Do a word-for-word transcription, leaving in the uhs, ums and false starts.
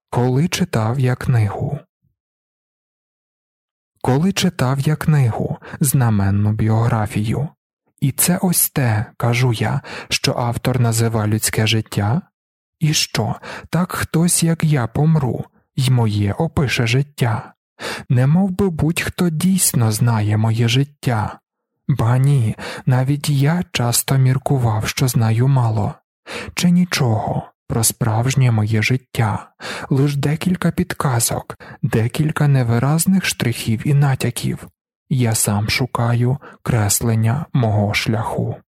Коли читав я книгу. Коли читав я книгу, знаменну біографію. І це ось те, кажу я, що автор назива людське життя? І що, так хтось, як я, помру, й моє опише життя? Немов би будь-хто дійсно знає моє життя. Ба ні, навіть я часто міркував, що знаю мало. Чи нічого про справжнє моє життя, лиш декілька підказок, декілька невиразних штрихів і натяків. Я сам шукаю креслення мого шляху.